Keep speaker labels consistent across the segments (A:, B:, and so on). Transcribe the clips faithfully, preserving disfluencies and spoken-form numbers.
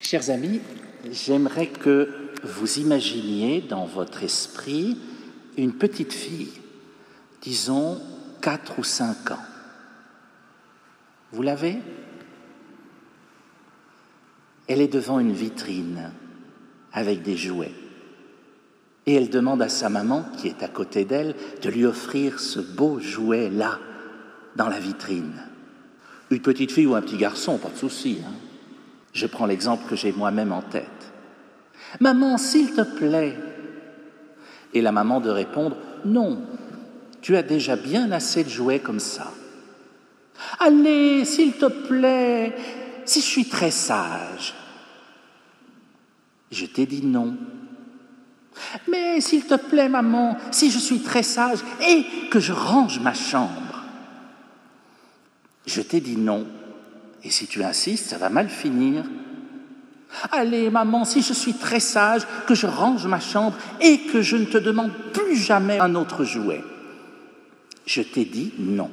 A: Chers amis, j'aimerais que vous imaginiez dans votre esprit une petite fille, disons quatre ou cinq ans. Vous l'avez ? Elle est devant une vitrine avec des jouets. Et elle demande à sa maman, qui est à côté d'elle, de lui offrir ce beau jouet-là, dans la vitrine. Une petite fille ou un petit garçon, pas de souci. Hein. Je prends l'exemple que j'ai moi-même en tête. « Maman, s'il te plaît !» Et la maman de répondre « Non, tu as déjà bien assez de jouets comme ça. »« Allez, s'il te plaît, si je suis très sage. » Je t'ai dit non. « Mais s'il te plaît, maman, si je suis très sage et que je range ma chambre. » Je t'ai dit non. Et si tu insistes, ça va mal finir. « Allez, maman, si je suis très sage, que je range ma chambre et que je ne te demande plus jamais un autre jouet. » Je t'ai dit non.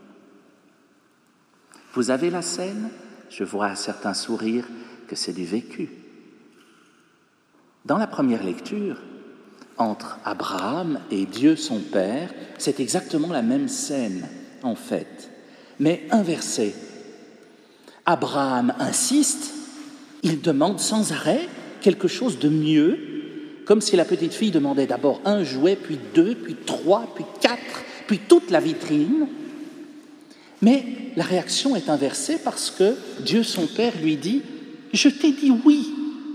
A: Vous avez la scène ? Je vois à certains sourires que c'est du vécu. Dans la première lecture, entre Abraham et Dieu son Père, c'est exactement la même scène, en fait, mais inversée. Abraham insiste, il demande sans arrêt quelque chose de mieux, comme si la petite fille demandait d'abord un jouet, puis deux, puis trois, puis quatre, puis toute la vitrine. Mais la réaction est inversée parce que Dieu son Père lui dit « Je t'ai dit oui ».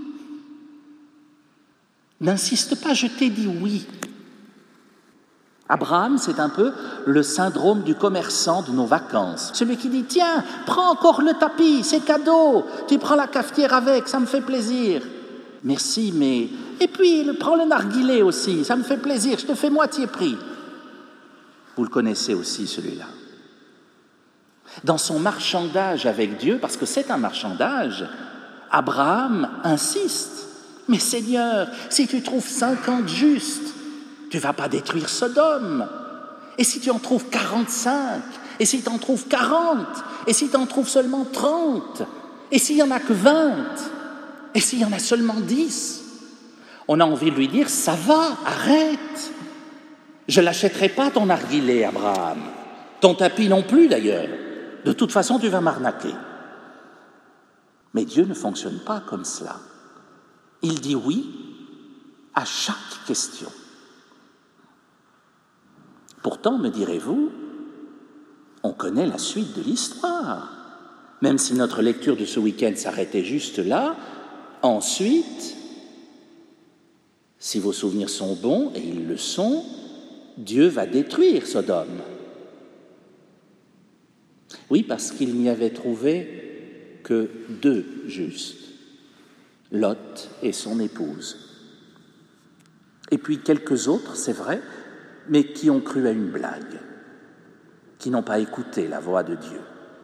A: N'insiste pas, je t'ai dit oui. Abraham, c'est un peu le syndrome du commerçant de nos vacances. Celui qui dit « Tiens, prends encore le tapis, c'est cadeau, tu prends la cafetière avec, ça me fait plaisir. » Merci, mais... Et puis, prends le narguilé aussi, ça me fait plaisir, je te fais moitié prix. Vous le connaissez aussi, celui-là. Dans son marchandage avec Dieu, parce que c'est un marchandage, Abraham insiste. « Mais Seigneur, si tu trouves cinquante justes, tu ne vas pas détruire Sodome. Et si tu en trouves quarante-cinq, et si tu en trouves quarante, et si tu en trouves seulement trente, et s'il n'y en a que vingt, et s'il y en a seulement dix, on a envie de lui dire, ça va, arrête. Je ne l'achèterai pas ton narguilé, Abraham. Ton tapis non plus, d'ailleurs. De toute façon, tu vas m'arnaquer. Mais Dieu ne fonctionne pas comme cela. Il dit oui à chaque question. Pourtant, me direz-vous, on connaît la suite de l'histoire. Même si notre lecture de ce week-end s'arrêtait juste là, ensuite, si vos souvenirs sont bons, et ils le sont, Dieu va détruire Sodome. Oui, parce qu'il n'y avait trouvé que deux justes, Lot et son épouse. Et puis quelques autres, c'est vrai, mais qui ont cru à une blague, qui n'ont pas écouté la voix de Dieu.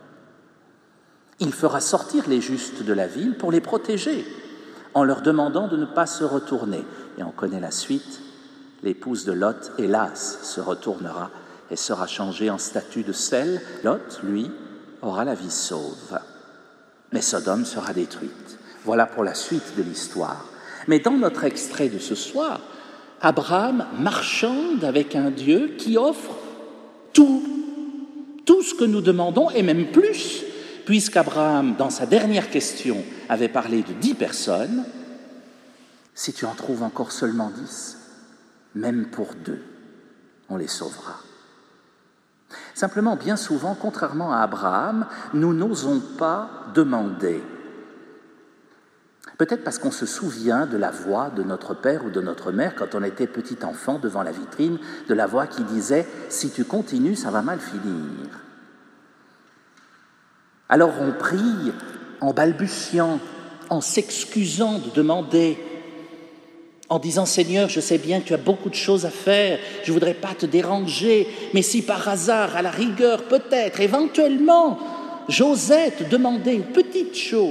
A: Il fera sortir les justes de la ville pour les protéger, en leur demandant de ne pas se retourner. Et on connaît la suite, l'épouse de Lot, hélas, se retournera et sera changée en statue de sel. Lot, lui, aura la vie sauve. Mais Sodome sera détruite. Voilà pour la suite de l'histoire. Mais dans notre extrait de ce soir, Abraham marchande avec un Dieu qui offre tout, tout ce que nous demandons, et même plus, puisqu'Abraham, dans sa dernière question, avait parlé de dix personnes. Si tu en trouves encore seulement dix, même pour deux, on les sauvera. Simplement, bien souvent, contrairement à Abraham, nous n'osons pas demander. Peut-être parce qu'on se souvient de la voix de notre père ou de notre mère quand on était petit enfant devant la vitrine, de la voix qui disait « Si tu continues, ça va mal finir ». Alors on prie en balbutiant, en s'excusant de demander, en disant « Seigneur, je sais bien que tu as beaucoup de choses à faire, je ne voudrais pas te déranger, mais si par hasard, à la rigueur, peut-être, éventuellement, j'osais te demander une petite chose ».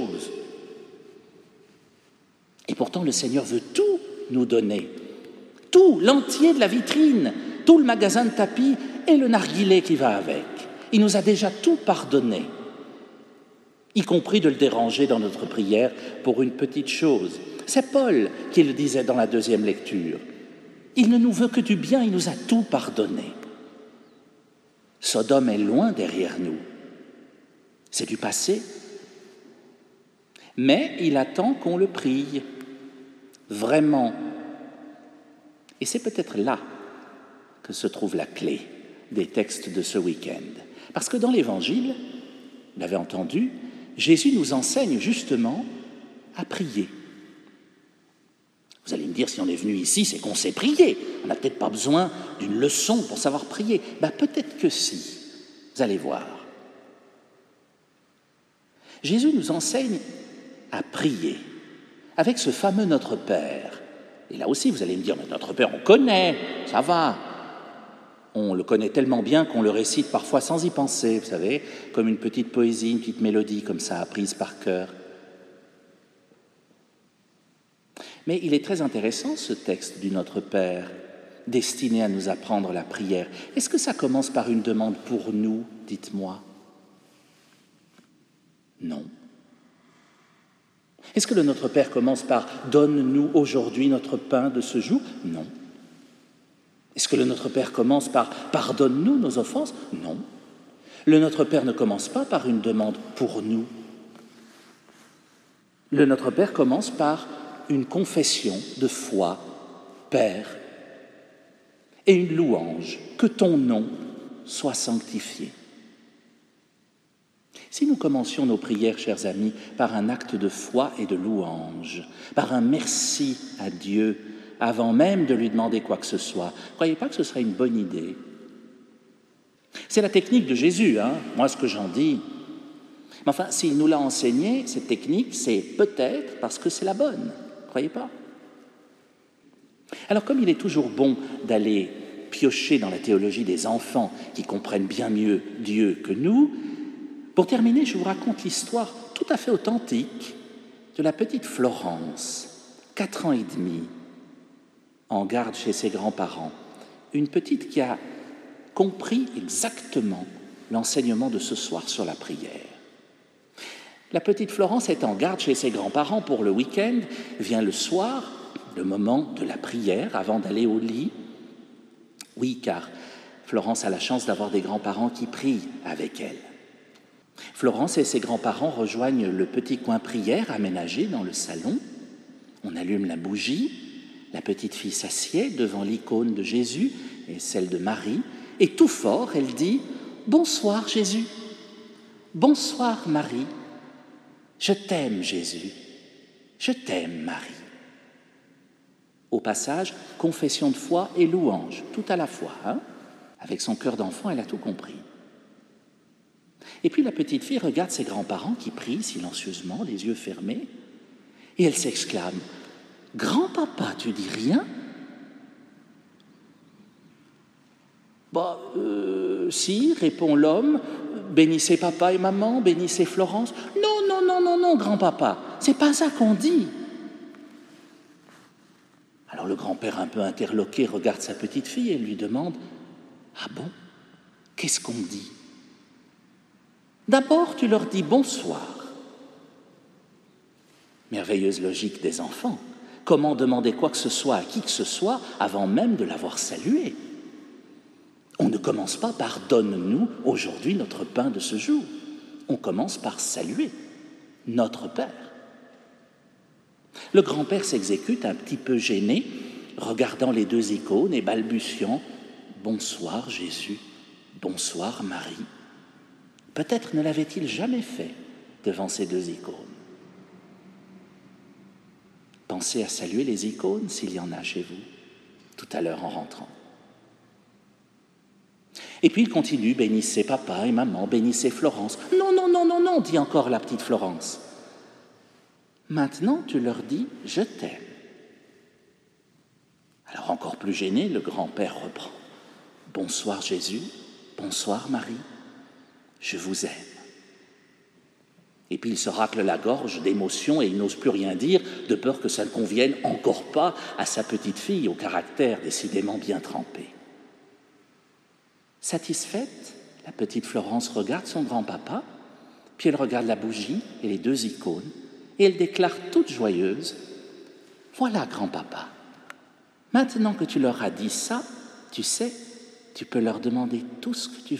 A: Et pourtant, le Seigneur veut tout nous donner. Tout, l'entier de la vitrine, tout le magasin de tapis et le narguilé qui va avec. Il nous a déjà tout pardonné. y compris de le déranger dans notre prière pour une petite chose. C'est Paul qui le disait dans la deuxième lecture. Il ne nous veut que du bien, il nous a tout pardonné. Sodome est loin derrière nous. C'est du passé. Mais il attend qu'on le prie, vraiment. Et c'est peut-être là que se trouve la clé des textes de ce week-end. Parce que dans l'Évangile, vous l'avez entendu, Jésus nous enseigne justement à prier. Vous allez me dire, si on est venu ici, c'est qu'on sait prier. On n'a peut-être pas besoin d'une leçon pour savoir prier. Ben, peut-être que si. Vous allez voir. Jésus nous enseigne à prier avec ce fameux Notre Père. Et là aussi, vous allez me dire, mais Notre Père, on connaît, ça va. On le connaît tellement bien qu'on le récite parfois sans y penser, vous savez, comme une petite poésie, une petite mélodie comme ça, apprise par cœur. Mais il est très intéressant, ce texte du Notre Père, destiné à nous apprendre la prière. Est-ce que ça commence par une demande pour nous, dites-moi? Non. Est-ce que le Notre Père commence par « Donne-nous aujourd'hui notre pain de ce jour » ? Non. Est-ce que le Notre Père commence par « Pardonne-nous nos offenses » ? Non. Le Notre Père ne commence pas par une demande pour nous. Le Notre Père commence par une confession de foi, Père, et une louange, que ton nom soit sanctifié. Si nous commencions nos prières, chers amis, par un acte de foi et de louange, par un merci à Dieu, avant même de lui demander quoi que ce soit, ne croyez pas que ce serait une bonne idée? C'est la technique de Jésus, hein, moi ce que j'en dis. Mais enfin, s'il nous l'a enseigné, cette technique, c'est peut-être parce que c'est la bonne, ne croyez pas? Alors comme il est toujours bon d'aller piocher dans la théologie des enfants qui comprennent bien mieux Dieu que nous, pour terminer, je vous raconte l'histoire tout à fait authentique de la petite Florence, quatre ans et demi, en garde chez ses grands-parents. Une petite qui a compris exactement l'enseignement de ce soir sur la prière. La petite Florence est en garde chez ses grands-parents pour le week-end, vient le soir, le moment de la prière, avant d'aller au lit. Oui, car Florence a la chance d'avoir des grands-parents qui prient avec elle. Florence et ses grands-parents rejoignent le petit coin prière aménagé dans le salon. On allume la bougie, la petite fille s'assied devant l'icône de Jésus et celle de Marie, et tout fort, elle dit « Bonsoir Jésus, bonsoir Marie, je t'aime Jésus, je t'aime Marie ». Au passage, confession de foi et louange, tout à la fois. Hein ? Avec son cœur d'enfant, elle a tout compris. Et puis la petite fille regarde ses grands-parents qui prient silencieusement, les yeux fermés, et elle s'exclame « Grand-papa, tu dis rien ?»« Bah, euh, si, répond l'homme, bénissez papa et maman, bénissez Florence. Non, non, non, non, non, grand-papa, c'est pas ça qu'on dit. » Alors le grand-père, un peu interloqué, regarde sa petite fille et lui demande « Ah bon, qu'est-ce qu'on dit ?» D'abord, tu leur dis bonsoir. Merveilleuse logique des enfants. Comment demander quoi que ce soit à qui que ce soit avant même de l'avoir salué? On ne commence pas par « donne-nous aujourd'hui notre pain de ce jour ». On commence par saluer notre Père. Le grand-père s'exécute un petit peu gêné, regardant les deux icônes et balbutiant « Bonsoir Jésus, bonsoir Marie ». Peut-être ne l'avait-il jamais fait devant ces deux icônes. Pensez à saluer les icônes s'il y en a chez vous, tout à l'heure en rentrant. Et puis il continue, bénissez papa et maman, bénissez Florence. Non, non, non, non, non, dit encore la petite Florence. Maintenant, tu leur dis, je t'aime. Alors encore plus gêné, le grand-père reprend. Bonsoir Jésus, bonsoir Marie, je vous aime. Et puis il se racle la gorge d'émotion et il n'ose plus rien dire, de peur que ça ne convienne encore pas à sa petite fille, au caractère décidément bien trempé. Satisfaite, la petite Florence regarde son grand-papa, Puis elle regarde la bougie et les deux icônes, et elle déclare toute joyeuse, « Voilà, grand-papa, maintenant que tu leur as dit ça, tu sais, tu peux leur demander tout ce que tu veux. »